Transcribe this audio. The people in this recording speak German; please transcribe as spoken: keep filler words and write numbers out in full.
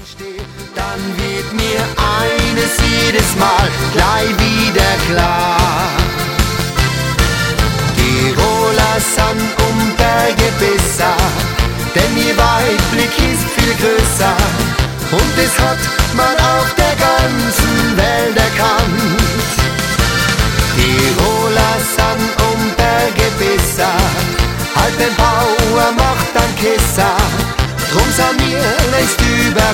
stehe, dann wird mir eines jedes Mal gleich wieder klar. Tiroler sind um Berge besser, denn ihr Weitblick ist viel größer. Und es hat man auf der ganzen Welt erkannt. Tiroler sind um Berge besser, halt den Bauer macht dann Kesser. Drum sind wir längst überall.